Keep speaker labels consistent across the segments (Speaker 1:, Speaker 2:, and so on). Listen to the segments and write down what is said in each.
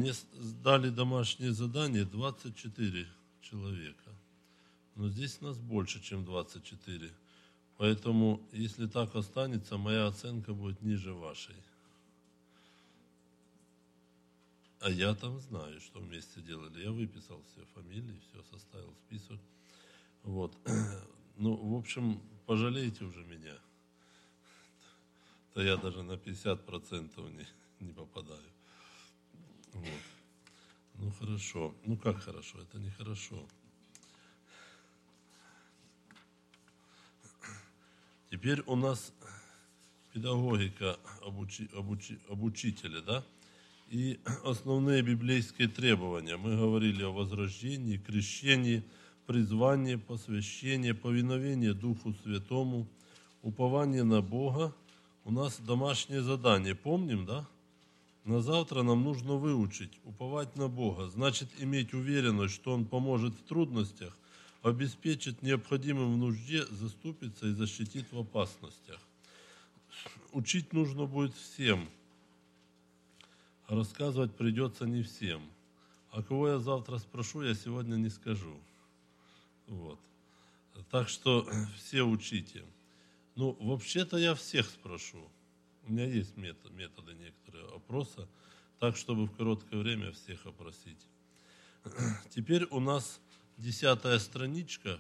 Speaker 1: Мне дали домашнее задание 24 человека. Но здесь нас больше, чем 24. Поэтому, если так останется, моя оценка будет ниже вашей. А я там знаю, что вместе делали. Я выписал все фамилии, все составил список. Вот. Ну, в общем, пожалейте уже меня. То я даже на 50% не попадаю. Вот. Ну, хорошо. Ну, как хорошо? Это нехорошо. Теперь у нас педагогика обучителя, да? И основные библейские требования. Мы говорили о возрождении, крещении, призвании, посвящении, повиновении Духу Святому, упование на Бога. У нас домашнее задание, помним, да? На завтра нам нужно выучить, уповать на Бога. Значит, иметь уверенность, что Он поможет в трудностях, обеспечит необходимым в нужде, заступится и защитит в опасностях. Учить нужно будет всем. Рассказывать придется не всем. А кого я завтра спрошу, я сегодня не скажу. Вот. Так что все учите. Ну, вообще-то я всех спрошу. У меня есть методы некоторые опроса, так, чтобы в короткое время всех опросить. Теперь у нас 10-я страничка.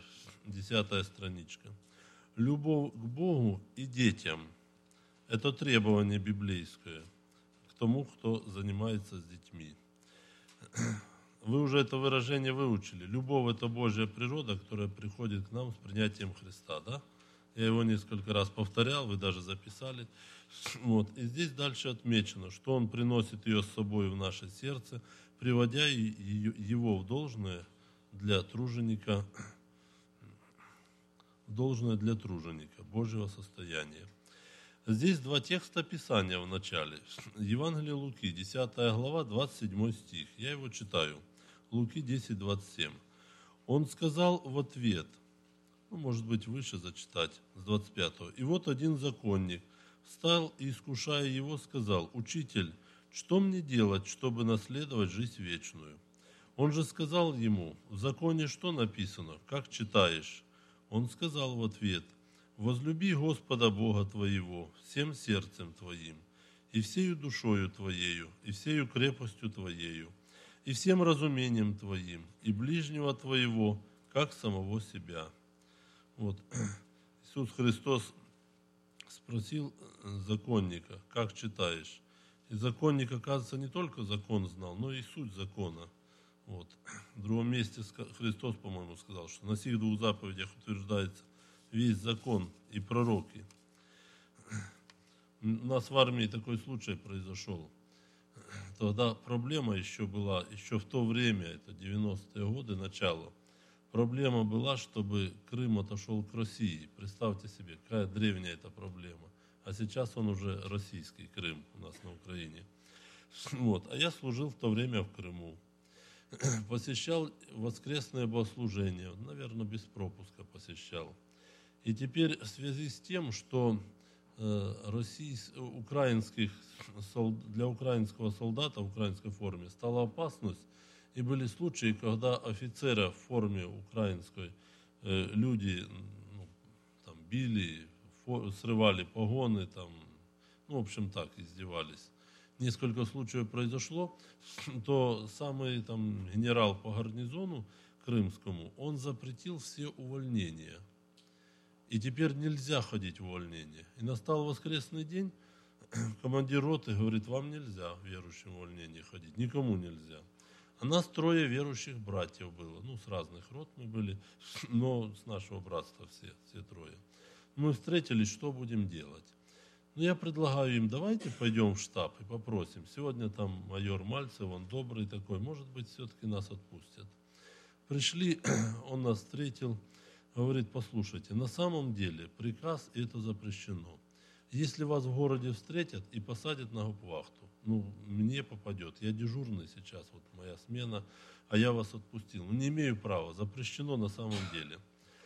Speaker 1: Любовь к Богу и детям. Это требование библейское к тому, кто занимается с детьми. Вы уже это выражение выучили. Любовь – это Божья природа, которая приходит к нам с принятием Христа, да? Я его несколько раз повторял, вы даже записали. Вот. И здесь дальше отмечено, что Он приносит ее с собой в наше сердце, приводя его в должное для труженика, Божьего состояния. Здесь два текста Писания в начале. Евангелие Луки, 10 глава, 27 стих. Я его читаю. Луки 10, 27. Он сказал в ответ, может быть, выше зачитать, с 25. И вот один законник встал и, искушая его, сказал: «Учитель, что мне делать, чтобы наследовать жизнь вечную?» Он же сказал ему: «В законе что написано? Как читаешь?» Он сказал в ответ: «Возлюби Господа Бога твоего всем сердцем твоим, и всею душою твоею, и всею крепостью твоею, и всем разумением твоим, и ближнего твоего, как самого себя». Вот. Иисус Христос спросил законника: «Как читаешь?» И законник, оказывается, не только закон знал, но и суть закона. Вот. В другом месте Христос, по-моему, сказал, что на сих двух заповедях утверждается весь закон и пророки. У нас в армии такой случай произошел. Тогда проблема еще была, еще в то время, это 90-е годы, начало. Проблема была, чтобы Крым отошел к России. Представьте себе, какая древняя эта проблема. А сейчас он уже российский Крым у нас на Украине. Вот. А я служил в то время в Крыму. Посещал воскресное богослужение, наверное, без пропуска посещал. И теперь в связи с тем, что для украинского солдата в украинской форме стала опасность, и были случаи, когда офицера в форме украинской люди там, били, срывали погоны, там, в общем так, издевались. Несколько случаев произошло, то самый там генерал по гарнизону крымскому, он запретил все увольнения. И теперь нельзя ходить в увольнение. И настал воскресный день, командир роты говорит: «Вам нельзя верующим в увольнение ходить, никому нельзя». А нас 3 верующих братьев было, с разных род мы были, но с нашего братства все 3. Мы встретились, что будем делать. Я предлагаю им: давайте пойдем в штаб и попросим. Сегодня там майор Мальцев, он добрый такой, может быть, все-таки нас отпустят. Пришли, он нас встретил, говорит: послушайте, на самом деле приказ – это запрещено. Если вас в городе встретят и посадят на гауптвахту, мне попадет, я дежурный сейчас, вот моя смена, а я вас отпустил. Не имею права, запрещено на самом деле.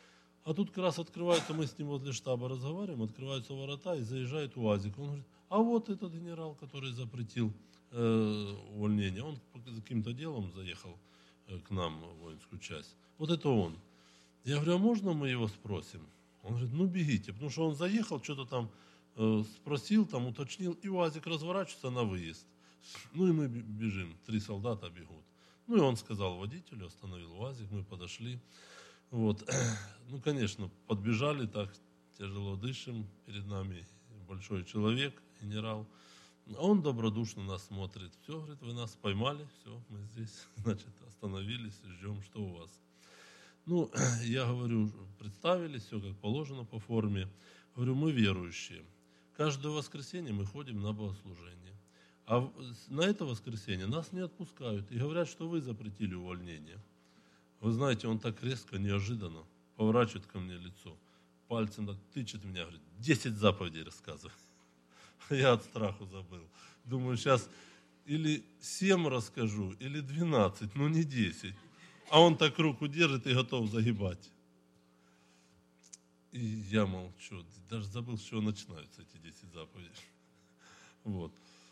Speaker 1: А тут как раз открывается, мы с ним возле штаба разговариваем, открываются ворота и заезжает УАЗик. Он говорит, а вот этот генерал, который запретил увольнение, он по каким-то делом заехал к нам в воинскую часть. Вот это он. Я говорю, а можно мы его спросим? Он говорит, ну бегите, потому что он заехал, что-то там спросил, там уточнил, и УАЗик разворачивается на выезд. Ну и мы бежим, 3 солдата бегут. Ну и он сказал водителю, остановил УАЗик, мы подошли. Вот. Ну, конечно, подбежали, так тяжело дышим, перед нами большой человек, генерал. А он добродушно нас смотрит. Все, говорит, вы нас поймали, все, мы здесь, значит, остановились, ждем, что у вас. Ну, я говорю, представились, все как положено по форме. Говорю, мы верующие. Каждое воскресенье мы ходим на богослужение. А на это воскресенье нас не отпускают и говорят, что вы запретили увольнение. Вы знаете, он так резко, неожиданно поворачивает ко мне лицо, пальцем так тычет меня, говорит, 10 заповедей рассказывай. Я от страху забыл. Думаю, сейчас или 7 расскажу, или 12, но не 10. А он так руку держит и готов загибать. И я молчу, даже забыл, с чего начинаются эти 10 заповедей. Вот.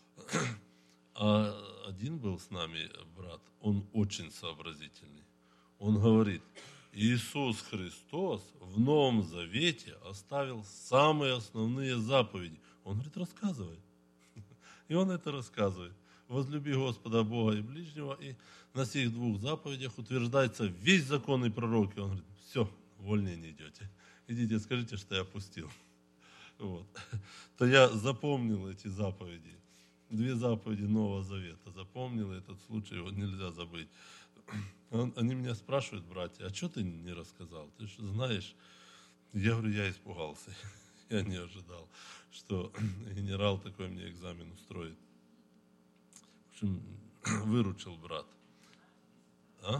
Speaker 1: А один был с нами брат, он очень сообразительный. Он говорит, Иисус Христос в Новом Завете оставил самые основные заповеди. Он говорит, рассказывай. И он это рассказывает. Возлюби Господа Бога и ближнего. И на сих 2 заповедях утверждается весь закон и пророки. Он говорит, все, в увольнение идете. Идите, скажите, что я опустил. Вот. То я запомнил эти заповеди. 2 заповеди Нового Завета. Запомнил этот случай, его нельзя забыть. Они меня спрашивают, братья, а что ты не рассказал? Ты же знаешь. Я говорю, я испугался. Я не ожидал, что генерал такой мне экзамен устроит. В общем, выручил брат. А?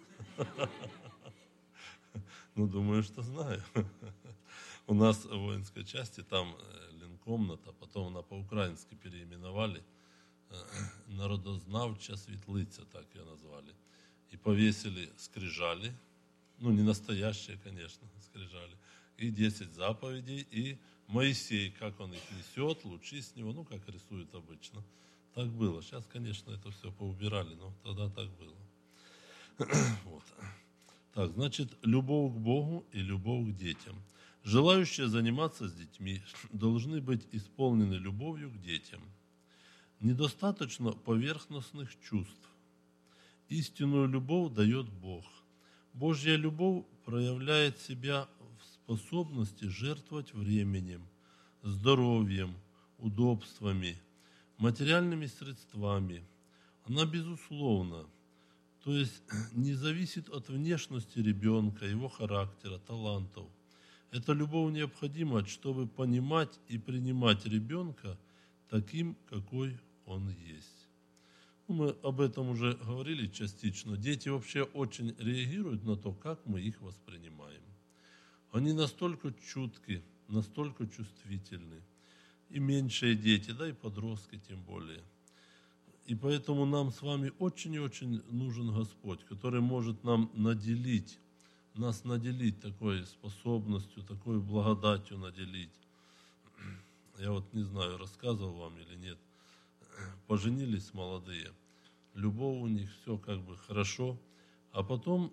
Speaker 1: Ну, думаю, что знаю. У нас в воинской части там лінкомната, потом она по-украински переименовали. Народознавча Світлиця, так ее назвали. И повесили скрижали, ну не настоящие, конечно, скрижали, и 10 заповедей, и Моисей, как он их несет, лучи с него, ну как рисуют обычно. Так было. Сейчас, конечно, это все поубирали, но тогда так было. Вот. Так, значит, любовь к Богу и любовь к детям. Желающие заниматься с детьми должны быть исполнены любовью к детям. Недостаточно поверхностных чувств. Истинную любовь дает Бог. Божья любовь проявляет себя в способности жертвовать временем, здоровьем, удобствами, материальными средствами. Она безусловна, то есть не зависит от внешности ребенка, его характера, талантов. Эта любовь необходима, чтобы понимать и принимать ребенка таким, какой он есть. Мы об этом уже говорили частично. Дети вообще очень реагируют на то, как мы их воспринимаем. Они настолько чутки, настолько чувствительны. И меньшие дети, да и подростки тем более. И поэтому нам с вами очень и очень нужен Господь, который может нас наделить такой способностью, такой благодатью наделить. Я вот не знаю, рассказывал вам или нет. Поженились молодые, любовь у них, все как бы хорошо, а потом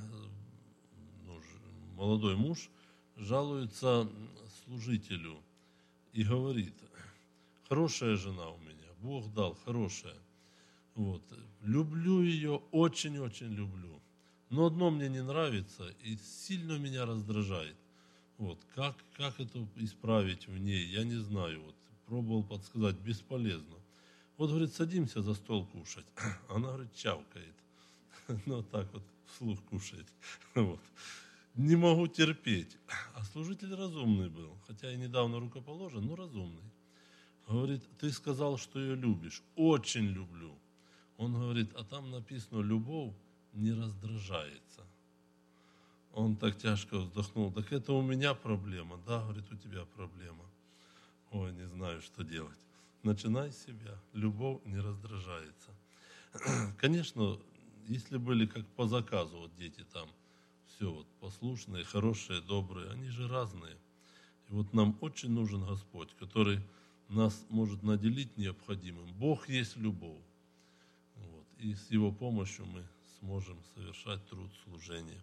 Speaker 1: молодой муж жалуется служителю и говорит, хорошая жена у меня, Бог дал, хорошая, вот, люблю ее, очень-очень люблю, но одно мне не нравится и сильно меня раздражает, вот, как это исправить в ней, я не знаю, вот, пробовал подсказать, бесполезно. Вот, говорит, садимся за стол кушать. Она, говорит, чавкает. Ну, так вот, вслух кушает. Вот. Не могу терпеть. А служитель разумный был, хотя и недавно рукоположен, но разумный. Говорит, ты сказал, что ее любишь. Очень люблю. Он говорит, а там написано, любовь не раздражается. Он так тяжко вздохнул. Так это у меня проблема. Да, говорит, у тебя проблема. Ой, не знаю, что делать. Начинай с себя. Любовь не раздражается. Конечно, если были как по заказу, вот дети там, все вот послушные, хорошие, добрые, они же разные. И вот нам очень нужен Господь, который нас может наделить необходимым. Бог есть любовь. Вот. И с Его помощью мы сможем совершать труд служения.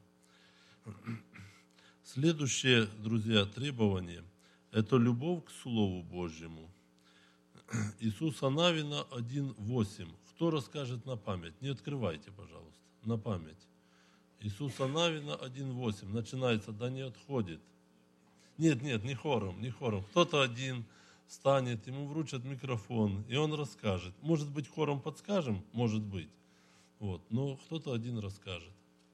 Speaker 1: Следующее, друзья, требование – это любовь к Слову Божьему. Иисуса Навина 1:8. Кто расскажет на память? Не открывайте, пожалуйста, на память. Иисуса Навина 1:8. Начинается, да не отходит. Нет, не хором. Кто-то один встанет, ему вручат микрофон, и он расскажет. Может быть, хором подскажем? Может быть. Вот. Но кто-то один расскажет.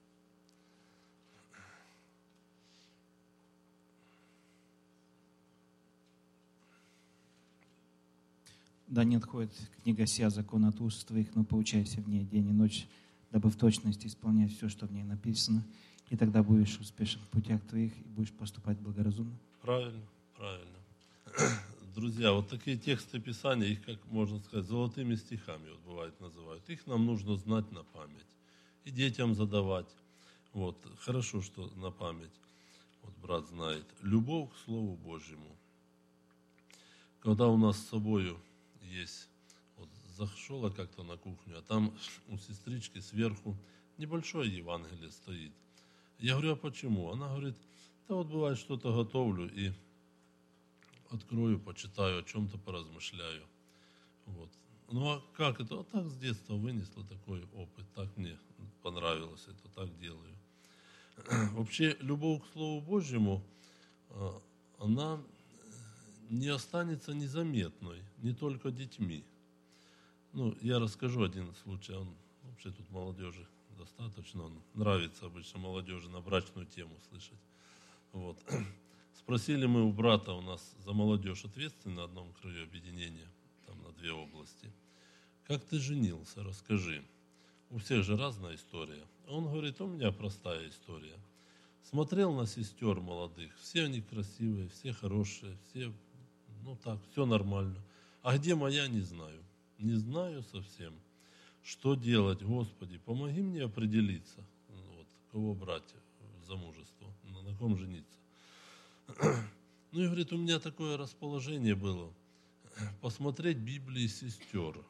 Speaker 2: Да не отходит книга сия, закон от уст твоих, но поучайся в ней день и ночь, дабы в точности исполнять все, что в ней написано, и тогда будешь успешен в путях твоих и будешь поступать благоразумно.
Speaker 1: Правильно. Друзья, вот такие тексты Писания, их, как можно сказать, золотыми стихами, вот бывает называют. Их нам нужно знать на память. И детям задавать. Вот, хорошо, что на память. Вот брат знает. Любовь к Слову Божьему. Когда у нас с собою есть, вот зашел я как-то на кухню, а там у сестрички сверху небольшое Евангелие стоит. Я говорю, а почему? Она говорит, да вот бывает что-то готовлю и открою, почитаю, о чем-то поразмышляю. Вот. Ну а как это? А так с детства вынесла такой опыт, так мне понравилось это, так делаю. Вообще, любовь к Слову Божьему, она не останется незаметной, не только детьми. Ну, я расскажу один случай, он вообще тут молодежи достаточно, он нравится обычно молодежи на брачную тему слышать. Вот. Спросили мы у брата, у нас за молодежь ответственный на одном краю объединения, там на 2 области. Как ты женился, расскажи. У всех же разная история. А он говорит, у меня простая история. Смотрел на сестер молодых, все они красивые, все хорошие, все, ну так, все нормально. А где моя, не знаю. Не знаю совсем, что делать, Господи, помоги мне определиться, вот, кого брать в замужество, на ком жениться. Ну и говорит, у меня такое расположение было, посмотреть Библии сестер.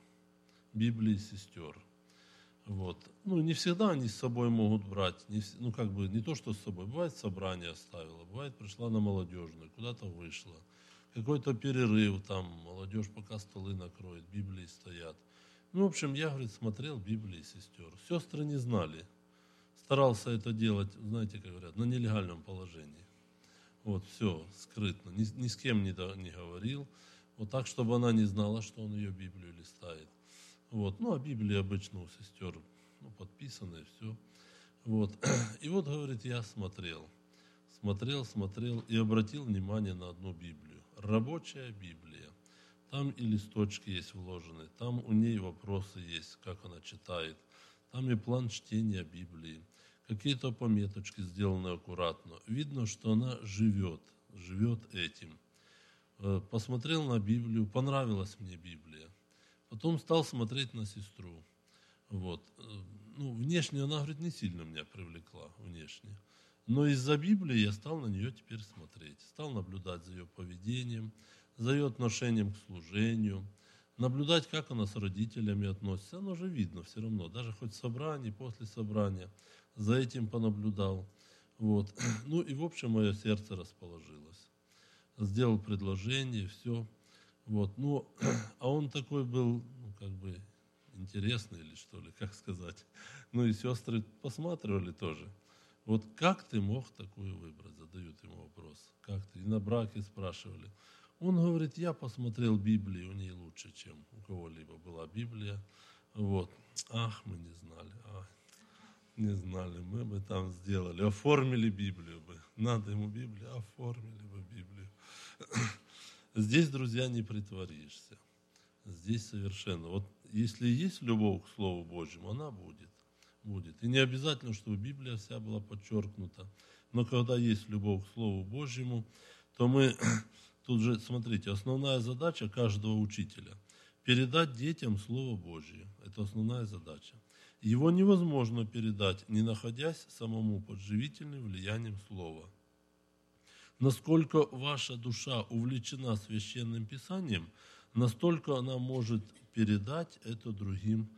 Speaker 1: Вот. Ну, не всегда они с собой могут брать, ну, как бы, не то, что с собой. Бывает, собрание оставила, бывает, пришла на молодежную, куда-то вышла. Какой-то перерыв, там, молодежь пока столы накроет, Библии стоят. Ну, в общем, я, говорит, смотрел Библии сестер. Сестры не знали. Старался это делать, знаете, как говорят, на нелегальном положении. Вот, все, скрытно, ни с кем не говорил. Вот так, чтобы она не знала, что он ее Библию листает. Вот. Ну, а Библии обычно у сестер подписаны, все. Вот. И вот, говорит, я смотрел и обратил внимание на одну Библию. Рабочая Библия. Там и листочки есть вложены, там у ней вопросы есть, как она читает. Там и план чтения Библии. Какие-то пометочки сделаны аккуратно. Видно, что она живет этим. Посмотрел на Библию, понравилась мне Библия. Потом стал смотреть на сестру. Вот. Ну, внешне она, говорит, не сильно меня привлекла, внешне. Но из-за Библии я стал на нее теперь смотреть. Стал наблюдать за ее поведением, за ее отношением к служению, наблюдать, как она с родителями относится. Оно же видно все равно, даже хоть в собрании, после собрания. За этим понаблюдал. Вот. Ну и, в общем, мое сердце расположилось. Сделал предложение, все. Вот. Ну, а он такой был, ну, как бы интересный или что ли, как сказать. Ну и сестры посматривали тоже. Вот как ты мог такую выбрать? Задают ему вопрос. Как ты? И на браке спрашивали. Он говорит, я посмотрел Библию, у ней лучше, чем у кого-либо была Библия. Вот. Ах, мы не знали. Не знали, мы бы там сделали, оформили Библию бы. Надо ему Библию, оформили бы Библию. Здесь, друзья, не притворишься. Здесь совершенно. Вот если есть любовь к Слову Божьему, она будет. И не обязательно, чтобы Библия вся была подчеркнута. Но когда есть любовь к Слову Божьему, то мы, тут же, смотрите, основная задача каждого учителя – передать детям Слово Божье. Это основная задача. Его невозможно передать, не находясь самому под живительным влиянием слова. Насколько ваша душа увлечена священным писанием, настолько она может передать это другим.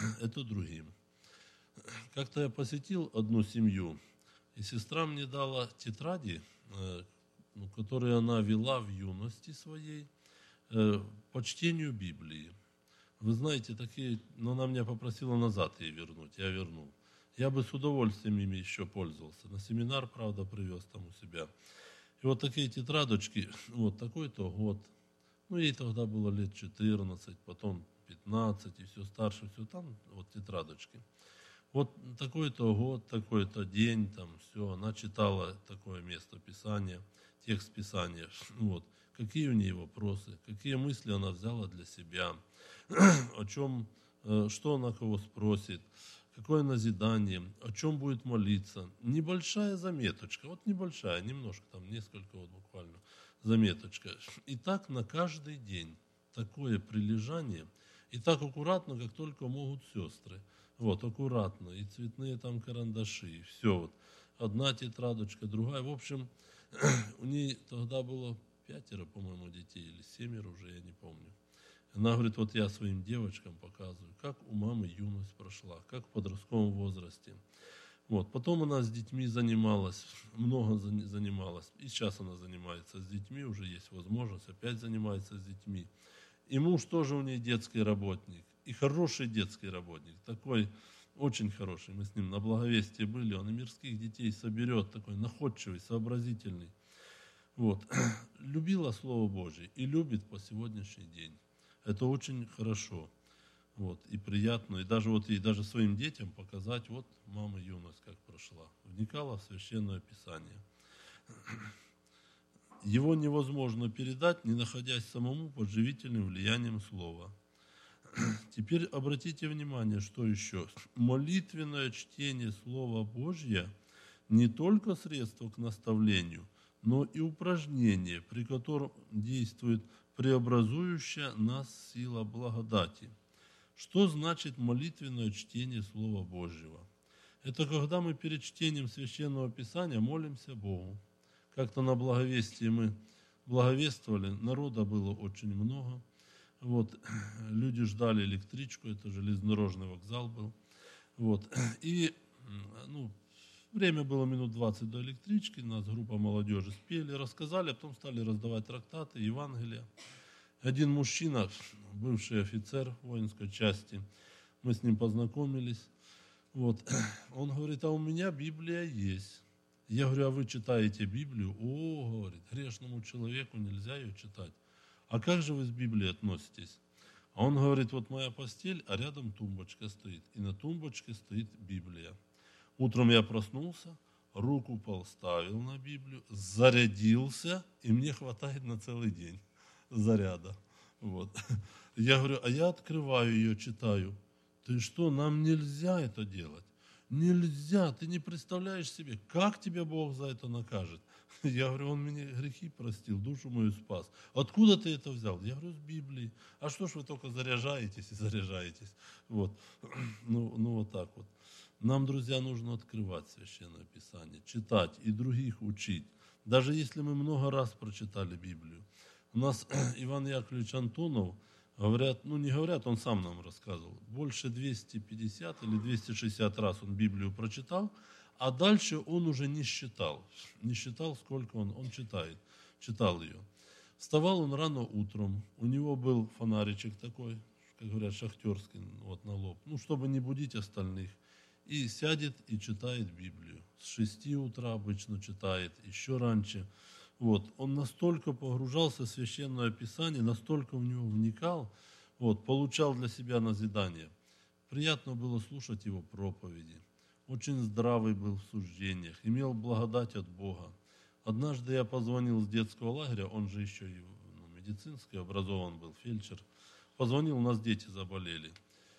Speaker 1: Как-то я посетил одну семью, и сестра мне дала тетради, которые она вела в юности своей, по чтению Библии. Вы знаете, такие, но она меня попросила назад ей вернуть, я вернул. Я бы с удовольствием ими еще пользовался. На семинар, правда, привез там у себя. И вот такие тетрадочки, вот такой-то год. Ей тогда было лет 14, потом 15, и все старше, все там, вот тетрадочки. Вот такой-то год, такой-то день, там все, она читала такое место Писания, текст Писания, вот. Какие у нее вопросы, какие мысли она взяла для себя, о чем, что она кого спросит, какое назидание, о чем будет молиться. Небольшая заметочка, вот небольшая, немножко, там несколько вот буквально заметочка. И так на каждый день такое прилежание, и так аккуратно, как только могут сестры. Вот, аккуратно, и цветные там карандаши, и все вот. Одна тетрадочка, другая. В общем, у нее тогда было 5, по-моему, детей, или 7 уже, я не помню. Она говорит, вот я своим девочкам показываю, как у мамы юность прошла, как в подростковом возрасте. Вот. Потом она с детьми занималась, много занималась. И сейчас она занимается с детьми, уже есть возможность, опять занимается с детьми. И муж тоже у нее детский работник. И хороший детский работник, такой очень хороший. Мы с ним на Благовестии были, он и мирских детей соберет, такой находчивый, сообразительный. Вот. Любила Слово Божие и любит по сегодняшний день. Это очень хорошо, вот, и приятно. И даже вот ей, даже своим детям показать, вот мама юность как прошла. Вникала в Священное Писание. Его невозможно передать, не находясь самому под живительным влиянием Слова. Теперь обратите внимание, что еще. Молитвенное чтение Слова Божьего не только средство к наставлению, но и упражнение, при котором действует преобразующая нас сила благодати. Что значит молитвенное чтение Слова Божьего? Это когда мы перед чтением Священного Писания молимся Богу. Как-то на Благовестии мы благовествовали, народа было очень много. Вот, люди ждали электричку, это железнодорожный вокзал был. Вот, и время было минут 20 до электрички, нас группа молодежи спели, рассказали, а потом стали раздавать трактаты, Евангелия. Один мужчина, бывший офицер воинской части, мы с ним познакомились. Вот, он говорит, а у меня Библия есть. Я говорю, а вы читаете Библию? О, говорит, грешному человеку нельзя ее читать. А как же вы с Библией относитесь? А он говорит, вот моя постель, а рядом тумбочка стоит. И на тумбочке стоит Библия. Утром я проснулся, руку поставил на Библию, зарядился, и мне хватает на целый день заряда. Вот. Я говорю, а я открываю ее, читаю. Ты что, нам нельзя это делать? Нельзя, ты не представляешь себе, как тебя Бог за это накажет. Я говорю, он мне грехи простил, душу мою спас. Откуда ты это взял? Я говорю, с Библии. А что ж вы только заряжаетесь и заряжаетесь? Вот. Ну вот так вот. Нам, друзья, нужно открывать Священное Писание, читать и других учить. Даже если мы много раз прочитали Библию. У нас Иван Яковлевич Антонов, говорят, не говорят, он сам нам рассказывал, больше 250 или 260 раз он Библию прочитал, а дальше он уже не считал, сколько он читал ее. Вставал он рано утром, у него был фонаричек такой, как говорят, шахтерский, вот на лоб, чтобы не будить остальных. И сядет и читает Библию. С 6 утра обычно читает, еще раньше. Вот. Он настолько погружался в Священное Писание, настолько в него вникал, вот, получал для себя назидание. Приятно было слушать его проповеди. Очень здравый был в суждениях, имел благодать от Бога. Однажды я позвонил с детского лагеря, он же еще и медицинский, образован был, фельдшер. Позвонил, у нас дети заболели.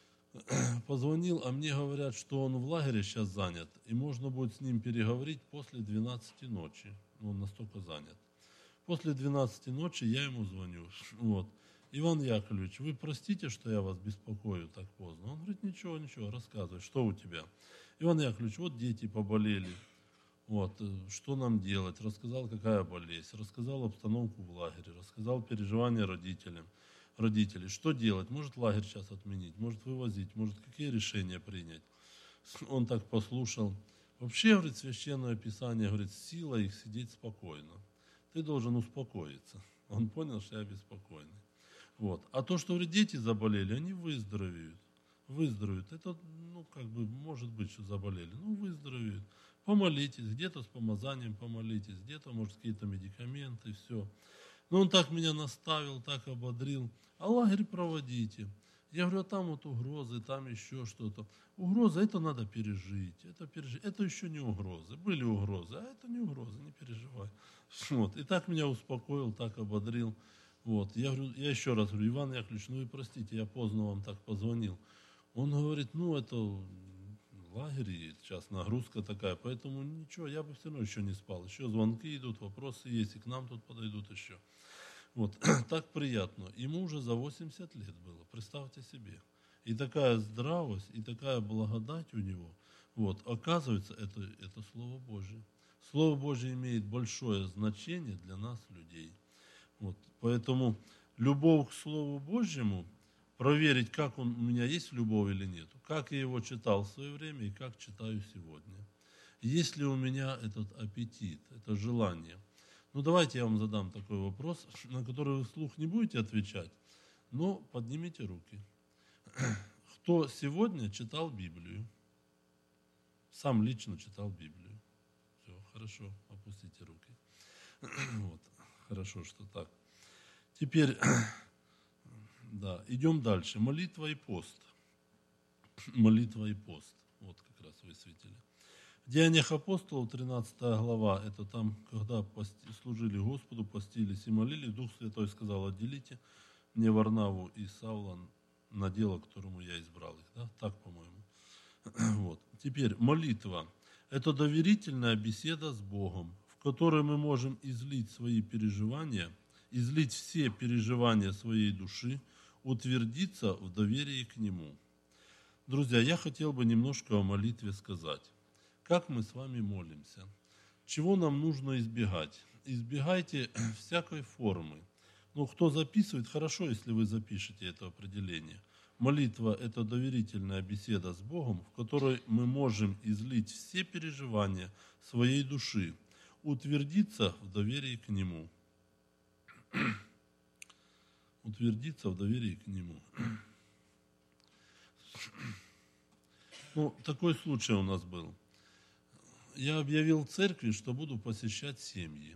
Speaker 1: Позвонил, а мне говорят, что он в лагере сейчас занят, и можно будет с ним переговорить после 12 ночи. Он настолько занят. После 12 ночи я ему звоню. Вот. Иван Яковлевич, вы простите, что я вас беспокою так поздно? Он говорит, ничего, рассказывай, что у тебя? Иван Яковлевич, вот дети поболели, вот, что нам делать? Рассказал, какая болезнь, рассказал обстановку в лагере, рассказал переживания родителей. Что делать? Может лагерь сейчас отменить, может вывозить, может какие решения принять? Он так послушал. Вообще, говорит, Священное Писание, говорит, сила их сидеть спокойно. Ты должен успокоиться. Он понял, что я беспокойный. Вот. А то, что, говорит, дети заболели, они выздоровеют. Это, может быть, что заболели. Выздоровеют. Помолитесь, где-то с помазанием помолитесь, где-то, может, какие-то медикаменты, все. Но он так меня наставил, так ободрил. А лагерь проводите. Я говорю, а там вот угрозы, там еще что-то. Угрозы, это надо пережить. Это еще не угрозы. Были угрозы, а это не угрозы, не переживай. Вот. И так меня успокоил, так ободрил. Вот. Я еще раз говорю, Иван Яковлевич, вы простите, я поздно вам так позвонил. Он говорит, это лагерь, сейчас нагрузка такая, поэтому ничего, я бы все равно еще не спал. Еще звонки идут, вопросы есть, и к нам тут подойдут еще. Вот, так приятно. Ему уже за 80 лет было, представьте себе. И такая здравость, и такая благодать у него. Вот, оказывается, это Слово Божие. Слово Божие имеет большое значение для нас, людей. Вот, поэтому любовь к Слову Божьему, проверить, как у меня есть любовь или нет, как я его читал в свое время и как читаю сегодня. Есть ли у меня этот аппетит, это желание. Давайте я вам задам такой вопрос, на который вы вслух не будете отвечать, но поднимите руки. Кто сегодня читал Библию? Сам лично читал Библию. Все, хорошо, опустите руки. Вот, хорошо, что так. Теперь, да, идем дальше. Молитва и пост. Молитва и пост. Вот как раз высветили. В Деяниях апостолов, 13 глава, это там, когда служили Господу, постились и молились, Дух Святой сказал, отделите мне Варнаву и Савла на дело, которому я избрал их. Да? Так, по-моему. Вот. Теперь молитва. Это доверительная беседа с Богом, в которой мы можем излить свои переживания, излить все переживания своей души, утвердиться в доверии к Нему. Друзья, я хотел бы немножко о молитве сказать. Как мы с вами молимся? Чего нам нужно избегать? Избегайте всякой формы. Кто записывает, хорошо, если вы запишете это определение. Молитва – это доверительная беседа с Богом, в которой мы можем излить все переживания своей души, утвердиться в доверии к Нему. Утвердиться в доверии к Нему. Такой случай у нас был. Я объявил в церкви, что буду посещать семьи.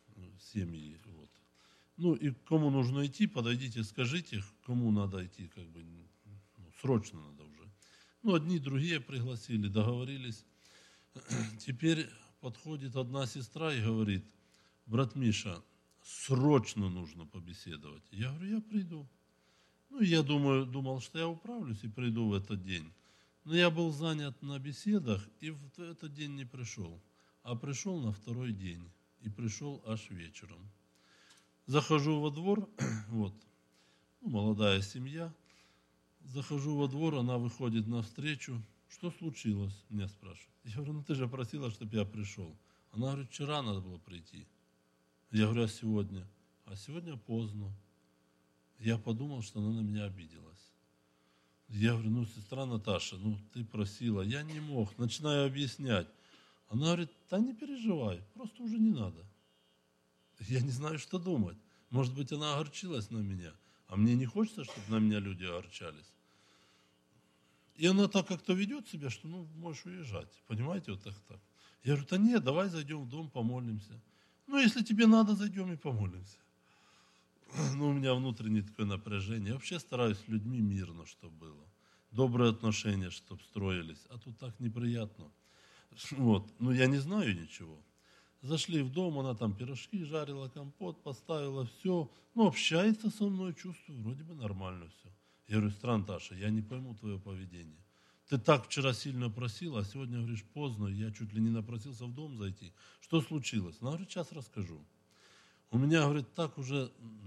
Speaker 1: Вот. И кому нужно идти, подойдите, скажите, кому надо идти, срочно надо уже. Одни, другие пригласили, договорились. Теперь подходит одна сестра и говорит, брат Миша, срочно нужно побеседовать. Я говорю, я приду. Я думал, что я управлюсь и приду в этот день. Но я был занят на беседах и в этот день не пришел. А пришел на второй день. И пришел аж вечером. Захожу во двор, вот, молодая семья. Захожу во двор, она выходит навстречу. Что случилось? Меня спрашивают. Я говорю, ты же просила, чтобы я пришел. Она говорит, вчера надо было прийти. Я говорю, а сегодня? А сегодня поздно. Я подумал, что она на меня обиделась. Я говорю, сестра Наташа, ты просила, я не мог, начинаю объяснять. Она говорит, не переживай, просто уже не надо. Я не знаю, что думать. Может быть, она огорчилась на меня, а мне не хочется, чтобы на меня люди огорчались. И она так как-то ведет себя, что, можешь уезжать, понимаете, вот так. Я говорю, нет, давай зайдем в дом, помолимся. Если тебе надо, зайдем и помолимся. У меня внутреннее такое напряжение. Я вообще стараюсь с людьми мирно, чтобы было. Добрые отношения, чтобы строились. А тут так неприятно. Вот. Я не знаю ничего. Зашли в дом, она там пирожки жарила, компот поставила, все. Общается со мной, чувствую, вроде бы нормально все. Я говорю, сестра Наташа, я не пойму твое поведение. Ты так вчера сильно просила, а сегодня говоришь поздно, я чуть ли не напросился в дом зайти. Что случилось? Она говорит, сейчас расскажу. У меня, говорит, так уже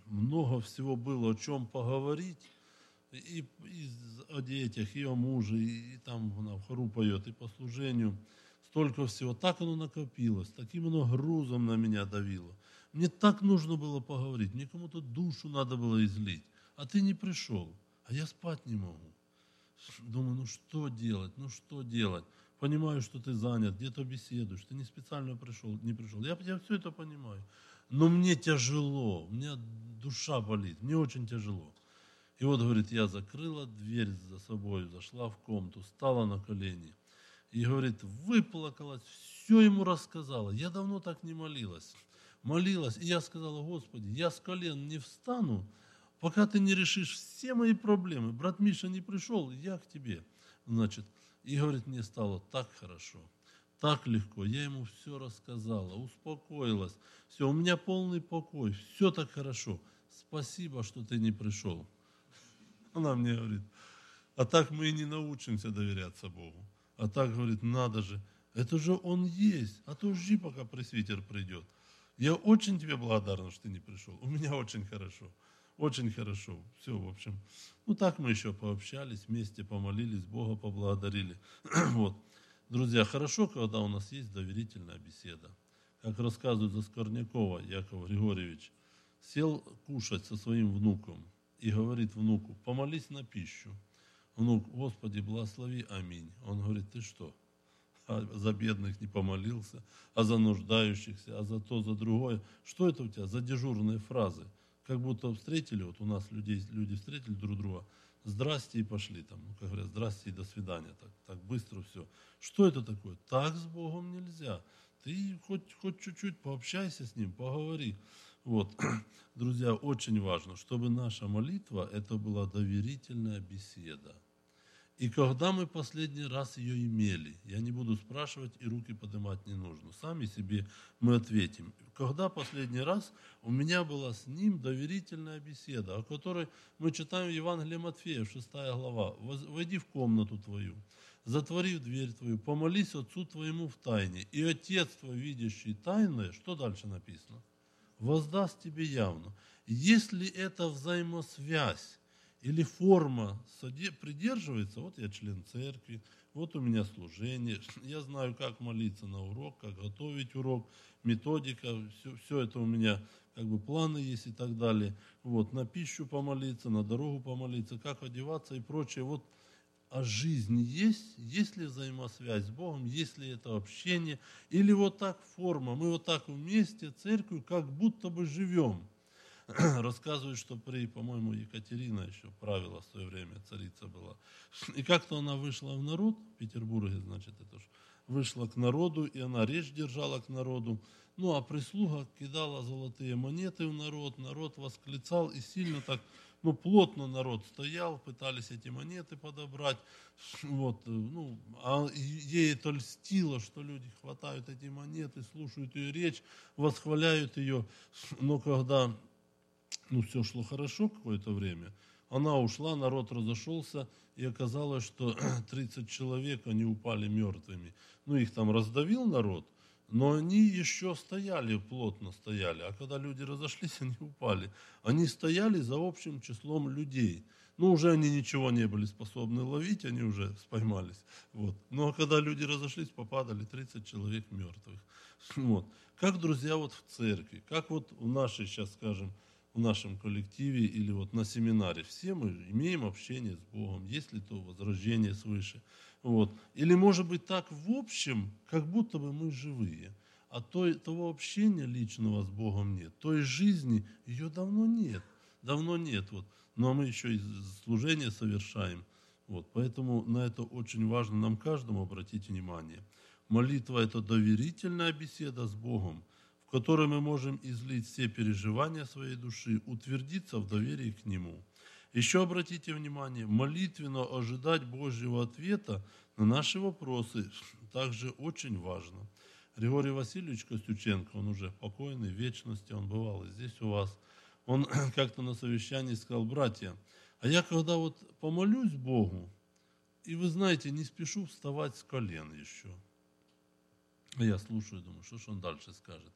Speaker 1: много всего было о чем поговорить, и о детях, и о муже, и там она в хору поет, и по служению. Столько всего. Так оно накопилось, таким оно грузом на меня давило. Мне так нужно было поговорить, мне кому-то душу надо было излить, а ты не пришел, а я спать не могу. Думаю, ну что делать? Понимаю, что ты занят, где-то беседуешь, ты не специально пришел, не пришел. Я все это понимаю. Но мне тяжело, у меня душа болит, мне очень тяжело. И вот, говорит, я закрыла дверь за собой, зашла в комнату, встала на колени. И, говорит, выплакалась, все ему рассказала. Я давно так не молилась. Молилась, и я сказала: Господи, я с колен не встану, пока ты не решишь все мои проблемы. Брат Миша не пришел, я к тебе. Значит, и, говорит, мне стало так хорошо, так легко. Я ему все рассказала, успокоилась. Все, у меня полный покой, все так хорошо. Спасибо, что ты не пришел. Она мне говорит: а так мы и не научимся доверяться Богу. А так, говорит, надо же, это же Он есть, а то жди, пока пресвитер придет. Я очень тебе благодарна, что ты не пришел. У меня очень хорошо. Очень хорошо. Все, в общем. Ну, так мы еще пообщались, вместе помолились, Бога поблагодарили. Вот. Друзья, хорошо, когда у нас есть доверительная беседа. Как рассказывает Заскорнякова Яков Григорьевич, сел кушать со своим внуком и говорит внуку: помолись на пищу. Внук: Господи, благослови, аминь. Он говорит: ты что, за бедных не помолился, а за нуждающихся, а за то, за другое? Что это у тебя за дежурные фразы? Как будто встретили, вот у нас люди встретили друг друга, здрасте и пошли там, ну, как говорят, здрасте и до свидания, так быстро все. Что это такое? Так с Богом нельзя. Ты хоть чуть-чуть пообщайся с Ним, поговори. Вот, друзья, очень важно, чтобы наша молитва, это была доверительная беседа. И когда мы последний раз ее имели, я не буду спрашивать, и руки поднимать не нужно, сами себе мы ответим. Когда последний раз у меня была с ним доверительная беседа, о которой мы читаем в Евангелии Матфея, 6 глава. «Войди в комнату твою, затвори дверь твою, помолись Отцу твоему в тайне, и Отец твой, видящий тайное», что дальше написано? «Воздаст тебе явно». Если это взаимосвязь, или форма придерживается, вот я член церкви, вот у меня служение, я знаю, как молиться на урок, как готовить урок, методика, все это у меня, как бы планы есть и так далее. Вот, на пищу помолиться, на дорогу помолиться, как одеваться и прочее. Вот, а жизнь есть ли взаимосвязь с Богом, есть ли это общение, или вот так форма, мы вот так вместе, церковью, как будто бы живем. Рассказывают, что по-моему, Екатерина еще правила в свое время, царица была. И как-то она вышла в народ, в Петербурге, значит, это ж, вышла к народу, и она речь держала к народу. Ну, а прислуга кидала золотые монеты в народ, народ восклицал, и сильно так, ну, плотно народ стоял, пытались эти монеты подобрать. Вот, ну, а ей это льстило, что люди хватают эти монеты, слушают ее речь, восхваляют ее. Но когда все шло хорошо какое-то время, она ушла, народ разошелся, и оказалось, что 30 человек, они упали мертвыми. Ну, их там раздавил народ, но они еще стояли, плотно стояли. А когда люди разошлись, они упали. Они стояли за общим числом людей. Ну, уже они ничего не были способны ловить, они уже споймались. Вот. Ну, а когда люди разошлись, попадали 30 человек мертвых. Вот. Как, друзья, вот в церкви, как вот в нашей, сейчас скажем, в нашем коллективе или вот на семинаре. Все мы имеем общение с Богом, есть ли то возрождение свыше. Вот. Или может быть так в общем, как будто бы мы живые, а того общения личного с Богом нет, той жизни ее давно нет. Давно нет. Вот. Но мы еще и служение совершаем. Вот. Поэтому на это очень важно нам каждому обратить внимание. Молитва – это доверительная беседа с Богом, в которой мы можем излить все переживания своей души, утвердиться в доверии к Нему. Еще обратите внимание, молитвенно ожидать Божьего ответа на наши вопросы также очень важно. Григорий Васильевич Костюченко, он уже покойный, в вечности, он бывал и здесь у вас, он как-то на совещании сказал: братья, а я когда вот помолюсь Богу, и вы знаете, не спешу вставать с колен еще. А я слушаю, думаю, что ж он дальше скажет.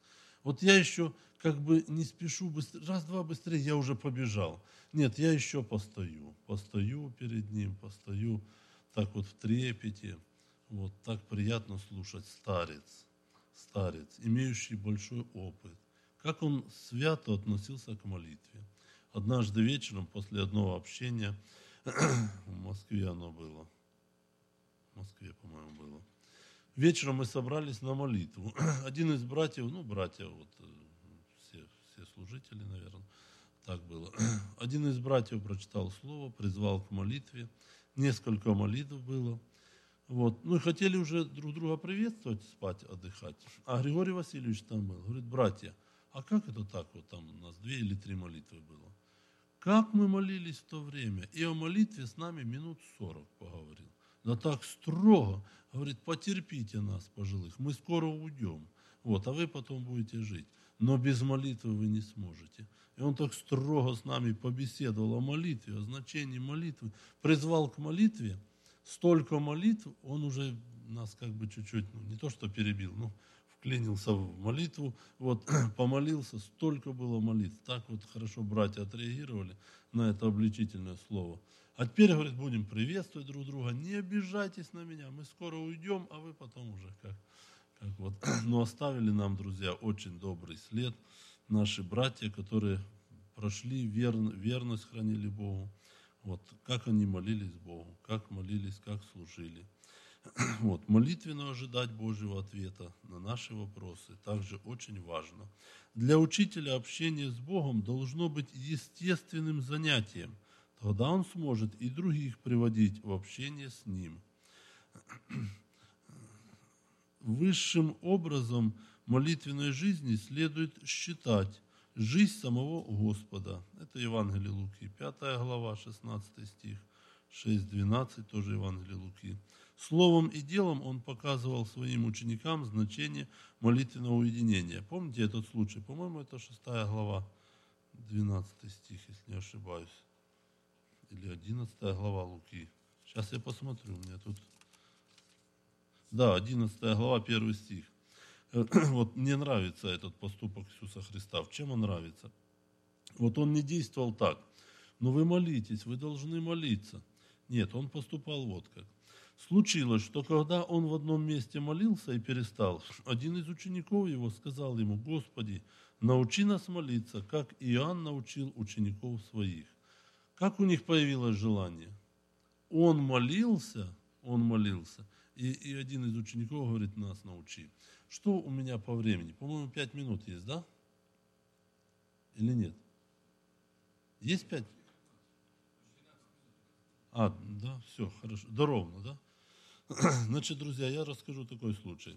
Speaker 1: Вот я еще как бы не спешу, быстрее, раз-два быстрее, я уже побежал. Нет, я еще постою перед ним, постою так вот в трепете. Вот так приятно слушать старец, имеющий большой опыт. Как он свято относился к молитве. Однажды вечером после одного общения, в Москве оно было, в Москве, по-моему, было. Вечером мы собрались на молитву. Один из братьев, братья, вот все служители, наверное, так было. Один из братьев прочитал слово, призвал к молитве. Несколько молитв было. Вот. И хотели уже друг друга приветствовать, спать, отдыхать. А Григорий Васильевич там был. Говорит, братья, а как это так? Вот там у нас 2 или 3 молитвы было. Как мы молились в то время. И о молитве с нами минут 40 поговорил. Да так строго. Говорит, потерпите нас, пожилых, мы скоро уйдем. Вот, а вы потом будете жить. Но без молитвы вы не сможете. И он так строго с нами побеседовал о молитве, о значении молитвы. Призвал к молитве. Столько молитв, он уже нас как бы чуть-чуть, не то что перебил, вклинился в молитву, вот, помолился, столько было молитв. Так вот хорошо братья отреагировали на это обличительное слово. А теперь, говорит, будем приветствовать друг друга, не обижайтесь на меня, мы скоро уйдем, а вы потом уже как вот. Но оставили нам, друзья, очень добрый след. Наши братья, которые прошли, верность хранили Богу. Вот, как они молились Богу, как молились, как служили. Вот, молитвенно ожидать Божьего ответа на наши вопросы также очень важно. Для учителя общение с Богом должно быть естественным занятием. Тогда он сможет и других приводить в общение с Ним. Высшим образом молитвенной жизни следует считать жизнь самого Господа. Это Евангелие Луки, 5 глава, 16 стих, 6-12, тоже Евангелие Луки. Словом и делом он показывал своим ученикам значение молитвенного уединения. Помните этот случай? По-моему, это 6 глава, 12 стих, если не ошибаюсь. Или 11 глава Луки. Сейчас я посмотрю, у меня тут... Да, 11 глава, 1 стих. Вот мне нравится этот поступок Иисуса Христа. В чем он нравится? Вот он не действовал так. Но вы молитесь, вы должны молиться. Нет, он поступал вот как. Случилось, что когда он в одном месте молился и перестал, один из учеников его сказал ему: Господи, научи нас молиться, как Иоанн научил учеников своих. Как у них появилось желание? Он молился, и один из учеников говорит: нас научи. Что у меня по времени? По-моему, 5 минут есть, да? Или нет? Есть 5? Да, все, хорошо. Да ровно, да? Значит, друзья, я расскажу такой случай.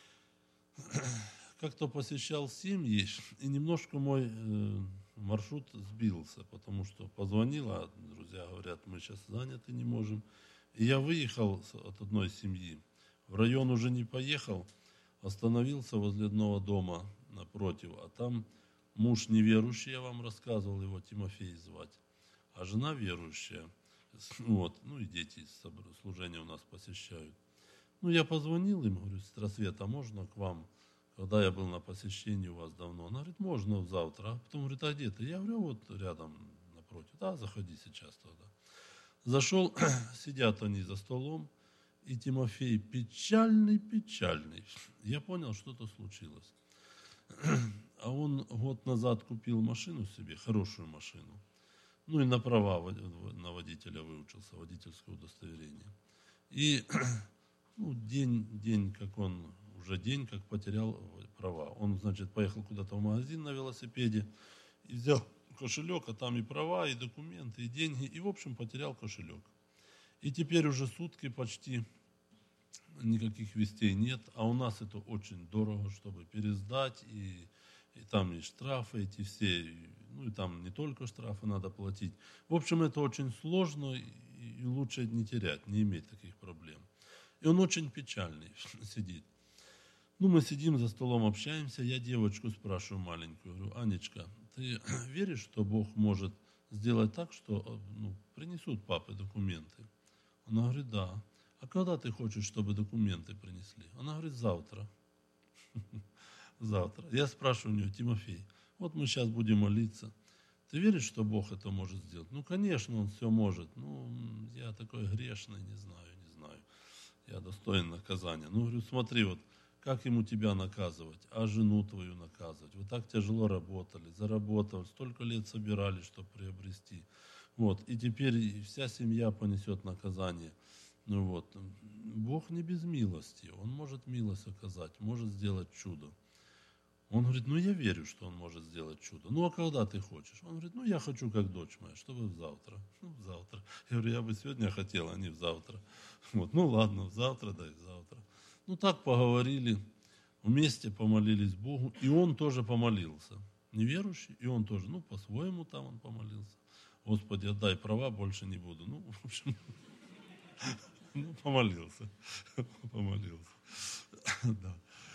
Speaker 1: Как-то посещал семьи, и немножко мой маршрут сбился, потому что позвонил, а друзья говорят, мы сейчас заняты, не можем. И я выехал от одной семьи, в район уже не поехал, остановился возле одного дома напротив, а там муж неверующий, я вам рассказывал, его Тимофей звать, а жена верующая. Вот, и дети служения у нас посещают. Я позвонил им, говорю: сестра Света, можно к вам? Когда я был на посещении у вас давно. Она говорит: можно завтра. А потом говорит: а где ты? Я говорю: вот рядом напротив. Да, заходи сейчас тогда. Зашел, сидят они за столом, и Тимофей печальный. Я понял, что-то случилось. А он год назад купил машину себе, хорошую машину. И на права на водителя выучился, водительское удостоверение. И день, как потерял права. Он, значит, поехал куда-то в магазин на велосипеде и взял кошелек, а там и права, и документы, и деньги, и, в общем, потерял кошелек. И теперь уже сутки почти никаких вестей нет, а у нас это очень дорого, чтобы пересдать, и там и штрафы эти все, и там не только штрафы надо платить. В общем, это очень сложно, и лучше не терять, не иметь таких проблем. И он очень печальный сидит. Мы сидим за столом, общаемся, я девочку спрашиваю маленькую, говорю: Анечка, ты веришь, что Бог может сделать так, что принесут папе документы? Она говорит: да. А когда ты хочешь, чтобы документы принесли? Она говорит: завтра. Завтра. Я спрашиваю у него: Тимофей, вот мы сейчас будем молиться. Ты веришь, что Бог это может сделать? Ну, конечно, Он все может. Ну, я такой грешный, не знаю. Я достоин наказания. Ну, говорю, смотри, вот как ему тебя наказывать, а жену твою наказывать. Вы так тяжело работали, заработали, столько лет собирались, чтобы приобрести. Вот, и теперь вся семья понесет наказание. Ну вот, Бог не без милости, Он может милость оказать, может сделать чудо. Он говорит, ну я верю, что Он может сделать чудо. Ну а когда ты хочешь? Он говорит, ну я хочу, как дочь моя, чтобы завтра. Ну, завтра. Я говорю, я бы сегодня хотел, а не завтра. Вот, ну ладно, завтра, да и завтра. Ну так поговорили, вместе помолились Богу, и он тоже помолился. Неверующий, и он тоже, ну по-своему там он помолился. Господи, отдай права, больше не буду. Ну, в общем, ну, помолился. Помолился. Да.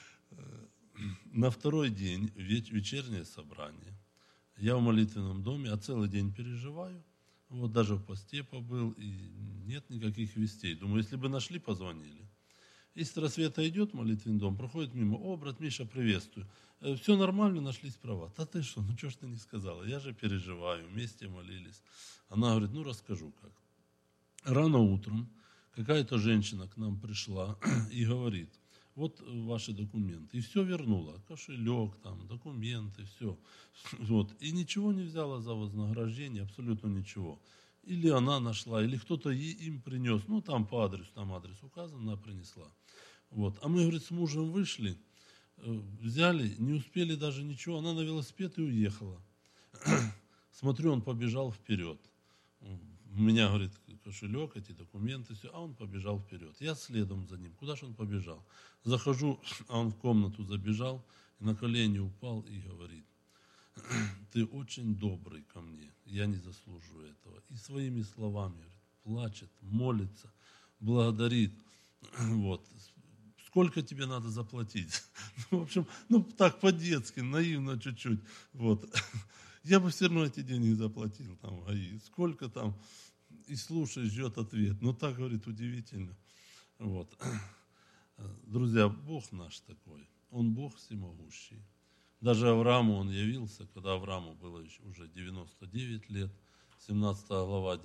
Speaker 1: На второй день, вечернее собрание, я в молитвенном доме, а целый день переживаю. Вот даже в посте побыл, и нет никаких вестей. Думаю, если бы нашли, позвонили. И с рассвета идет в молитвенный дом, проходит мимо. О, брат Миша, приветствую. Все нормально, нашлись права. Да ты что, ну что ж ты не сказала? Я же переживаю, вместе молились. Она говорит, ну расскажу как. Рано утром какая-то женщина к нам пришла и говорит, вот ваши документы. И все вернула. Кошелек, там, документы, все. Вот. И ничего не взяла за вознаграждение, абсолютно ничего. Или она нашла, или кто-то им принес. Ну, там по адресу, там адрес указан, она принесла. Вот. А мы, говорит, с мужем вышли, взяли, не успели даже ничего. Она на велосипед и уехала. Смотрю, он побежал вперед. У меня, говорит, кошелек, эти документы, все, а он побежал вперед. Я следом за ним. Куда же он побежал? Захожу, а он в комнату забежал, и на колени упал и говорит, ты очень добрый ко мне, я не заслуживаю этого. И своими словами, говорит, плачет, молится, благодарит. Вот. Сколько тебе надо заплатить? В общем, ну так по-детски, наивно чуть-чуть. Вот. Я бы все равно эти деньги заплатил там в ГАИ. Сколько там? И слушай, ждет ответ. Ну так, говорит, удивительно. Вот. Друзья, Бог наш такой. Он Бог всемогущий. Даже Аврааму он явился, когда Аврааму было уже 99 лет, 17 глава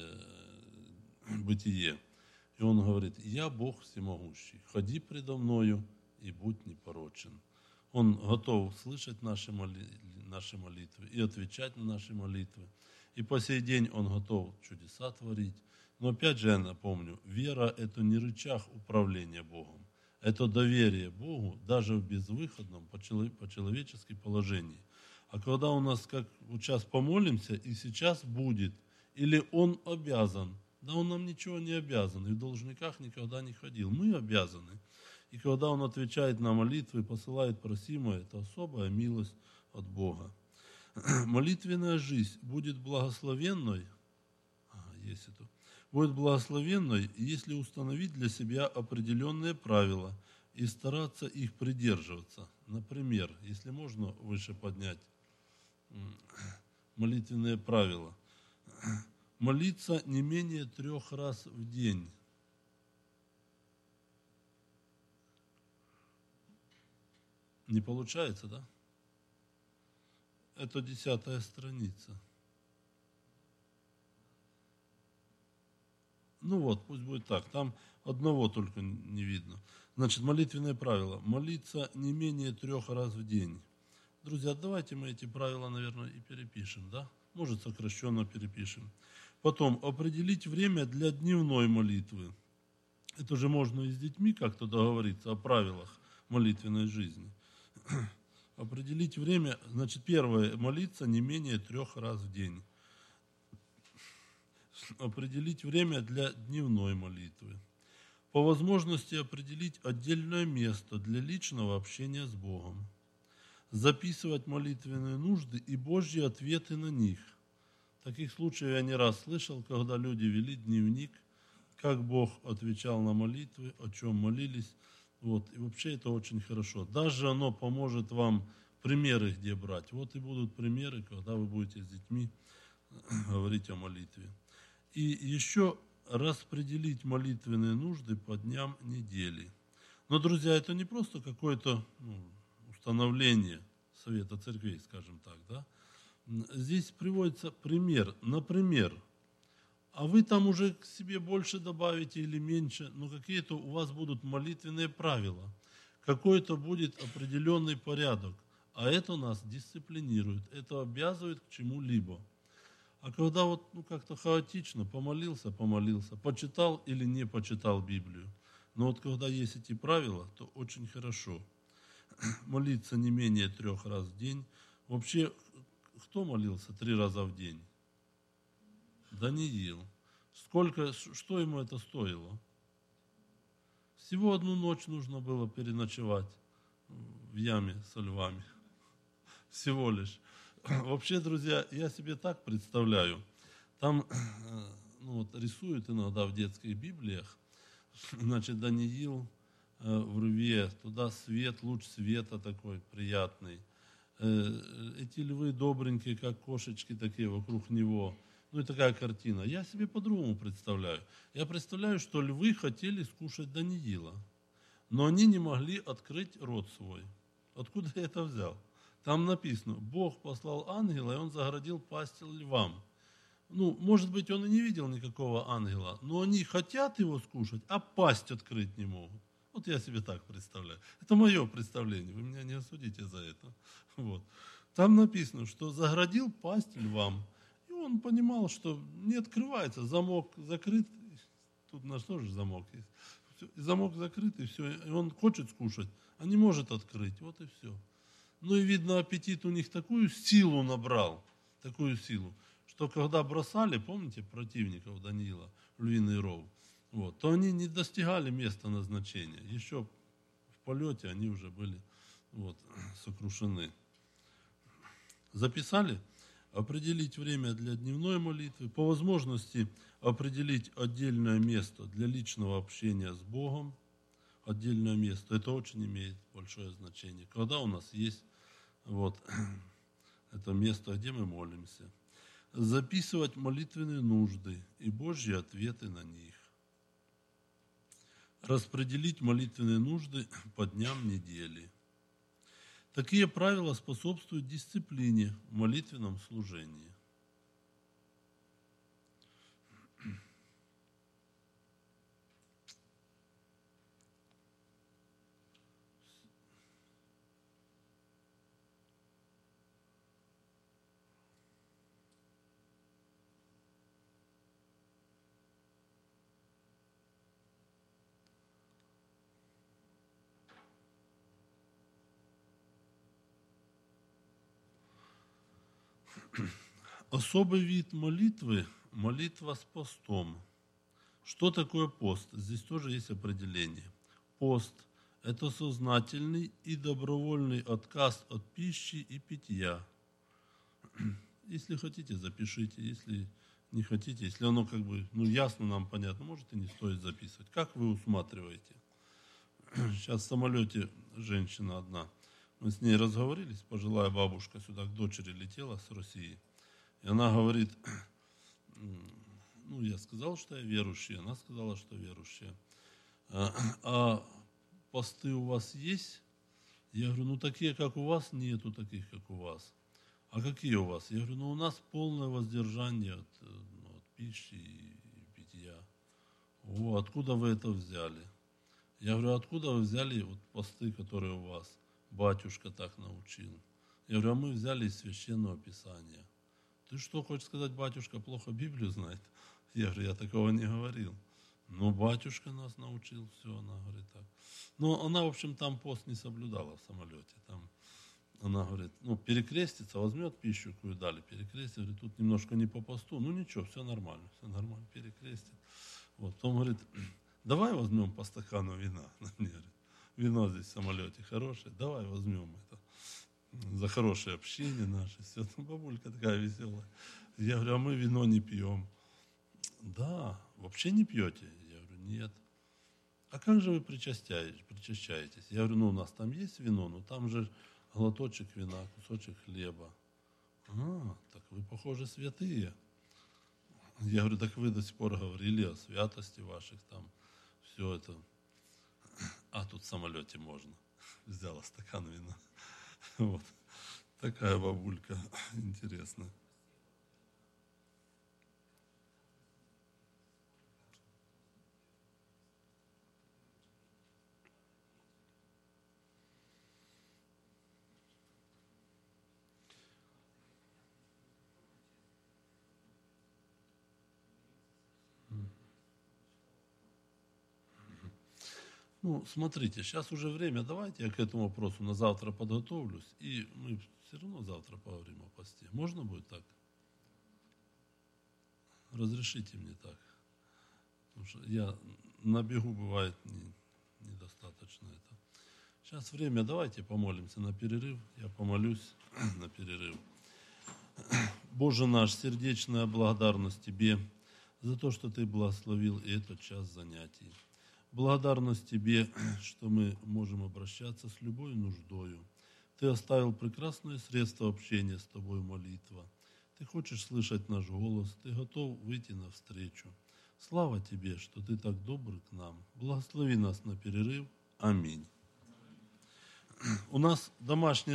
Speaker 1: Бытие. И он говорит, я Бог всемогущий, ходи предо мною и будь непорочен. Он готов слышать наши молитвы и отвечать на наши молитвы. И по сей день Он готов чудеса творить. Но опять же я напомню, вера – это не рычаг управления Богом. Это доверие Богу даже в безвыходном по-человечески положении. А когда у нас, как вот сейчас помолимся, и сейчас будет, или Он обязан, да Он нам ничего не обязан, и в должниках никогда не ходил. Мы обязаны. И когда Он отвечает на молитвы, посылает просимое, это особая милость от Бога. Молитвенная жизнь будет благословенной, будет благословенной, если установить для себя определенные правила и стараться их придерживаться. Например, если можно выше поднять молитвенные правила. Молиться не менее 3 раз в день. Не получается, да? Это 10-я страница. Ну вот, пусть будет так. Там одного только не видно. Значит, молитвенное правило. Молиться не менее 3 раз в день. Друзья, давайте мы эти правила, наверное, и перепишем, да? Может, сокращенно перепишем. Потом, определить время для дневной молитвы. Это же можно и с детьми как-то договориться о правилах молитвенной жизни. Определить время, значит, первое, молиться не менее 3 раз в день. Определить время для дневной молитвы. По возможности определить отдельное место для личного общения с Богом. Записывать молитвенные нужды и Божьи ответы на них. Таких случаев я не раз слышал, когда люди вели дневник, как Бог отвечал на молитвы, о чем молились. Вот. И вообще это очень хорошо. Даже оно поможет вам примеры где брать. Вот и будут примеры, когда вы будете с детьми говорить о молитве. И еще распределить молитвенные нужды по дням недели. Но, друзья, это не просто какое-то установления Совета Церквей, скажем так, да, здесь приводится пример. Например, а вы там уже к себе больше добавите или меньше, но какие-то у вас будут молитвенные правила, какой-то будет определенный порядок, а это нас дисциплинирует, это обязывает к чему-либо. А когда вот как-то хаотично помолился, почитал или не почитал Библию, но вот когда есть эти правила, то очень хорошо. Молиться не менее 3 раз в день. Вообще, кто молился 3 раза в день? Даниил. Что ему это стоило? Всего 1 ночь нужно было переночевать в яме со львами. Всего лишь. Вообще, друзья, я себе так представляю. Там рисуют иногда в детских библиях, значит, Даниил в рве, туда свет, луч света такой приятный. Эти львы добренькие, как кошечки такие вокруг него. Ну и такая картина. Я себе по-другому представляю. Я представляю, что львы хотели скушать Даниила, но они не могли открыть рот свой. Откуда я это взял? Там написано, Бог послал ангела, и он загородил пасть львам. Может быть, он и не видел никакого ангела, но они хотят его скушать, а пасть открыть не могут. Вот я себе так представляю. Это мое представление, вы меня не осудите за это. Вот. Там написано, что заградил пасть львам. И он понимал, что не открывается, замок закрыт. Тут у нас тоже замок есть. Замок закрыт, и все. И он хочет скушать, а не может открыть. Вот и все. Ну и видно, аппетит у них такую силу набрал, что когда бросали, помните, противников Даниила в львиный ров, то они не достигали места назначения. Еще в полете они уже были сокрушены. Записали? Определить время для дневной молитвы, по возможности определить отдельное место для личного общения с Богом. Отдельное место. Это очень имеет большое значение. Когда у нас есть это место, где мы молимся. Записывать молитвенные нужды и Божьи ответы на них. Распределить молитвенные нужды по дням недели. Такие правила способствуют дисциплине в молитвенном служении. Особый вид молитвы – молитва с постом. Что такое пост? Здесь тоже есть определение. Пост – это сознательный и добровольный отказ от пищи и питья. Если хотите, запишите, если не хотите, если оно ясно нам понятно, может и не стоит записывать. Как вы усматриваете? Сейчас в самолете женщина одна, мы с ней разговорились, пожилая бабушка сюда к дочери летела с России. И она говорит, я сказал, что я верующая, она сказала, что верующая. А посты у вас есть? Я говорю, такие, как у вас, нету таких, как у вас. А какие у вас? Я говорю, у нас полное воздержание от пищи и питья. Откуда вы это взяли? Я говорю, откуда вы взяли посты, которые у вас? Батюшка так научил. Я говорю, а мы взяли из Священного Писания. Ты что, хочешь сказать, батюшка плохо Библию знает? Я говорю, я такого не говорил. Батюшка нас научил, все, она говорит так. Она, в общем, там пост не соблюдала в самолете. Там она говорит, перекрестится, возьмет пищу, какую дали, перекрестит. Говорит, тут немножко не по посту. Ничего, все нормально, перекрестит. Потом говорит, давай возьмем по стакану вина. Мне говорит, вино здесь в самолете хорошее, давай возьмем это. За хорошее общение наше, все. Бабулька такая веселая. Я говорю, а мы вино не пьем. Да, вообще не пьете? Я говорю, нет. А как же вы причащаетесь? Я говорю, у нас там есть вино, но там же глоточек вина, кусочек хлеба. Так вы, похоже, святые. Я говорю, так вы до сих пор говорили о святости ваших там, все это. А тут в самолете можно. Взяла стакан вина. Вот. Такая бабулька интересная. Ну, смотрите, сейчас уже время, давайте я к этому вопросу на завтра подготовлюсь, и мы все равно завтра поговорим о посте. Можно будет так? Разрешите мне так. Потому что я на бегу бывает недостаточно это. Сейчас время, давайте помолимся на перерыв. Я помолюсь на перерыв. Боже наш, сердечная благодарность Тебе за то, что Ты благословил и этот час занятий. Благодарность Тебе, что мы можем обращаться с любой нуждою. Ты оставил прекрасное средство общения с Тобой, молитва. Ты хочешь слышать наш голос, Ты готов выйти навстречу. Слава Тебе, что Ты так добр к нам. Благослови нас на перерыв. Аминь. У нас домашнее